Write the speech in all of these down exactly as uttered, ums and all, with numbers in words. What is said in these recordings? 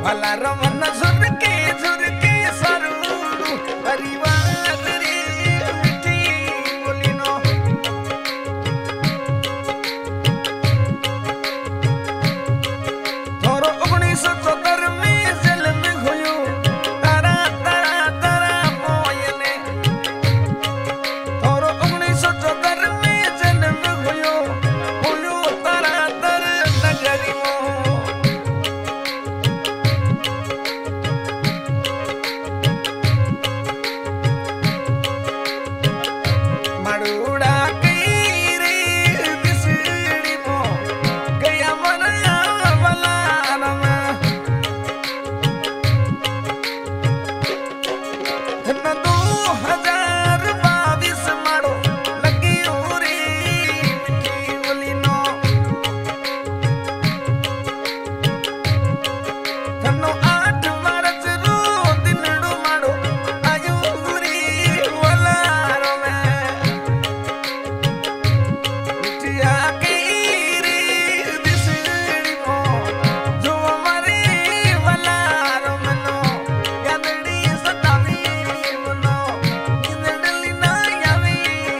भला रमन झुर के झुर के सरूरू परिवार रे मिठी बोली नो थोरो उन्नीस सौ चौहत्तर में जन्म हुयो तारा तारा तारा मोयने थोरो उन्नीस सौ चौहत्तर में जन्म हुयो हुयो तारा तारा नगरी मो मड़ूड़ा कई रे बिसड़ी मो गया मना बलारम न दो हजार बाईस मारो लगी रे मिठी बोली नो थनो आठ मार्च रो दिनड़ो मारो आयो रे बलारम मिठिया कई रे बिसड़ी मो जो मरे बलारम नो यादड़ी सतावी मनो इंदड़ी ना यावे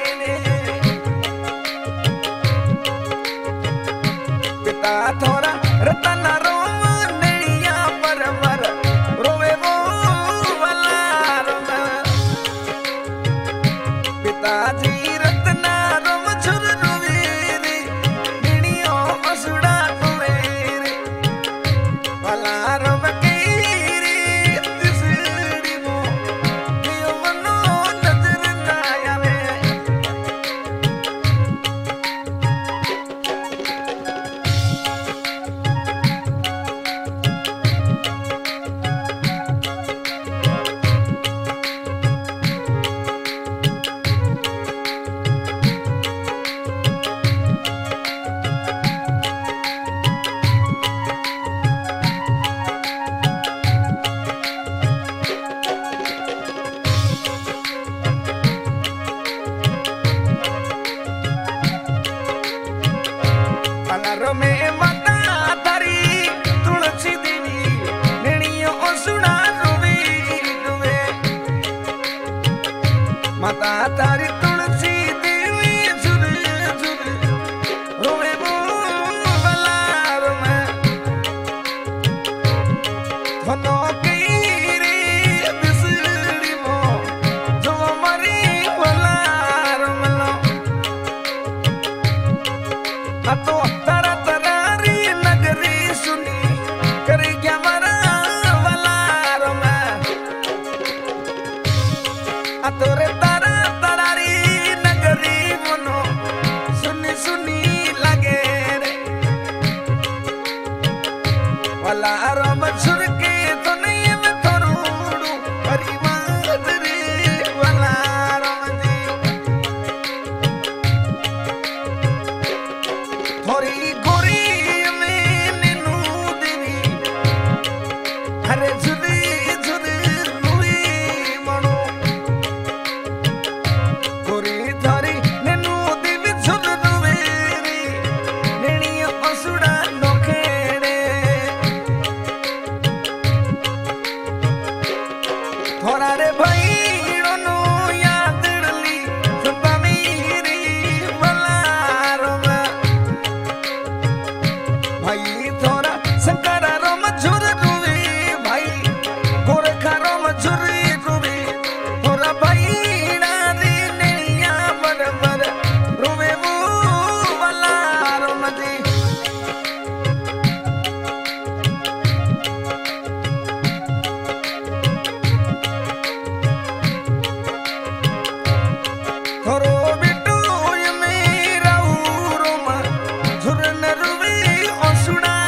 पिता थोरा रतन रोम नैया पर मर रोवे वो बलारम पिताजी रतना रोम झुर रोवे रे निणियो असुड़ा रोवे रे बलारम कई रे तिसड़ी मो कियो मनो नजर ना आवे पलर में माता तारी तुलसी देवी नेणियो सुना रोवे रोवे माता तारी तुलसी देवी झुर झुर रोवे वो बलारम थनो कई रे बिसड़ी मो जो मरी बलारम लो अतो तारा तारारी नगरी सुनी कर क्या मरा बलारम अतोरे तारा तारारी नगरी मनो सुनी सुनी लगे रे बलारम झुर के दुनिया में थोरूड़ू परिवार रे बलारम जी थोरी गोरी में नीनू देवी हरे झुरी झुरी रुई मनो गोरी थोरी नीनू देवी झुर रुवे रे नेणियो असुड़ा नोखेड़े थोरा रे भाईड़ो नो यादड़ली सुपामी रे बलारम भाई थोरा शंकर रोम झुर रुवे भाई गोरखा रोम झुर रुवे थोरा भाई नारी नैया बर बर रुवे वो बलारम जी थोरो बिटू में राहु रोम झुर न रुवे असुड़ा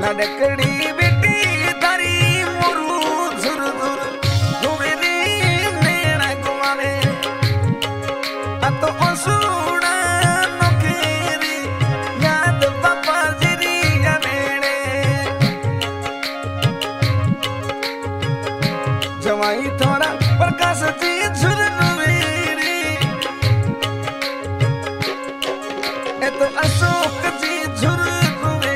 नडकड़ी बेटी तारी मोरू झुर झुर रोवे रे नेड़ा गुमावे अतो ओसुड़ा नोकेरी याद पापा जिरी गमेड़े जवाई थोड़ा प्रकाश जी झुर रोवे रे एतो अशोक जी झुर रोवे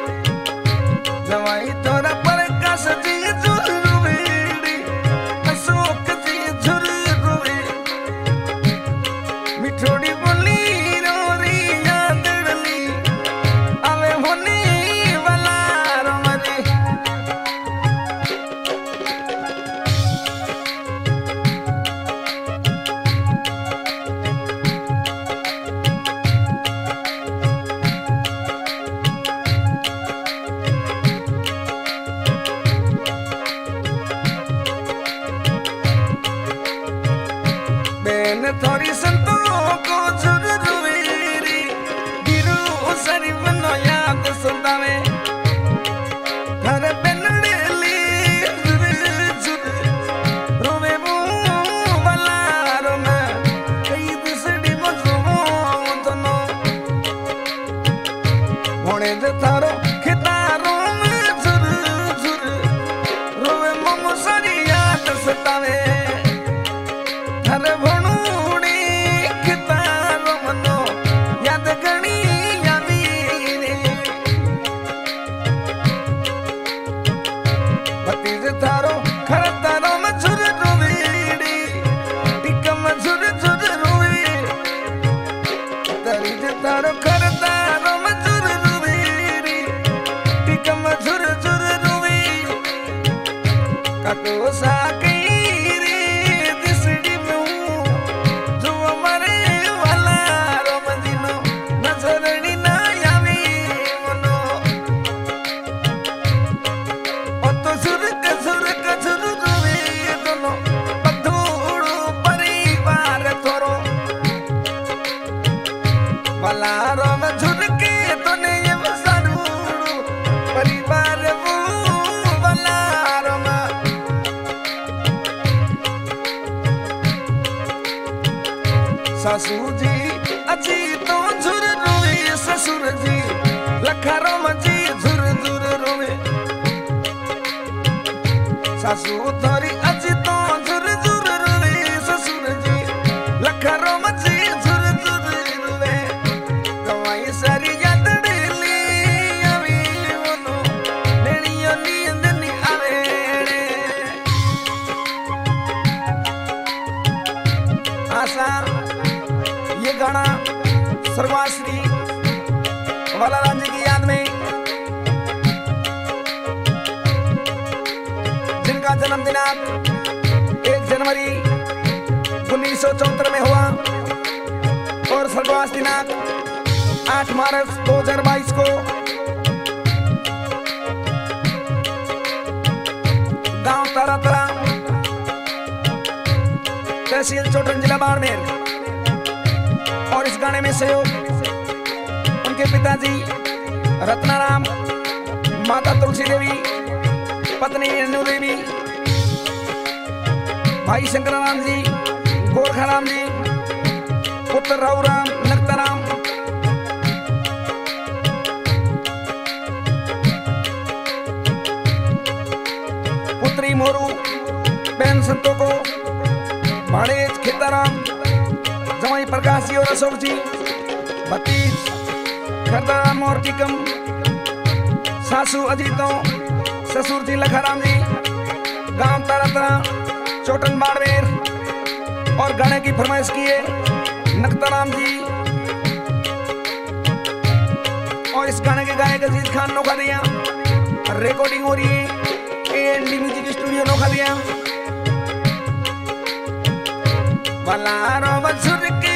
जवाई थोड़ा प्रकाश जी झुर रोवे रे अशोक जी झुर रोवे मिठोड़ी बोली रोरी यादड़ली आवे होने वाला रोमरे बेन थोड़ी संतों को झुर रोवे रे बिरु सरी मनो याद सुंदावे घर बेनड़े ली झुर झुर रोवे वो वाला रोना कई दिसड़ी मजो दोनो होने दे थारो खितारो में झुर झुर रोवे मोमो सारी याद सतावे हर भणुड़ी खितारो मनो याद गणी यादी रे भतीज थारो खरतारो में झुर रोवेड़ी टिकम झुर झुर रोवे तरीज थारो खरतारो में झुर रोवेड़ी टिकम झुर झुर रोवे काको साके वलारो में झुरके तने ये सरूड़ू परिवार वो वलारो में ससुर जी अजी तो झुर रोवे ससुर जी लखारो में जी झुर झुर रोवे ससुर थोड़ी अजी तो झुर झुर रोवे ससुर जी लखारो में जी झुर झुर रोवे सारी यादड़ली आवी वनो नेणियो नींद नी आवे आशा ये गाना सर्वाश्री वालाराम जी की याद में जिनका जन्मदिन एक जनवरी उन्नीस सौ चौहत्तर में हुआ और स्वर्गवास दिनांक आठ मार्च दो हजार बाईस को गांव तारातरा तहसील चोटन जिला बाड़मेर और इस गाने में सहयोग उनके पिताजी रत्नाराम माता तुलसी देवी पत्नी रेणु देवी भाई शंकराराम जी गोरखाराम जी पुत्र राहुराम नक्ताराम पुत्री मोरू बहन संतों को भाणेज खिताराम जमाई प्रकाश जी और अशोक जी भतीज खरदाराम और टिकम सासू अजीतों ससुर जी लखाराम जी गांव तारातरा चोटन बाड़मेर और गाने की फरमाइश किए नक्ताराम जी और इस गाने के गायक अजीत खान नोखा दिया रिकॉर्डिंग हो रही है एएनडी म्यूजिक स्टूडियो नोखा दिया वलारो बजुर के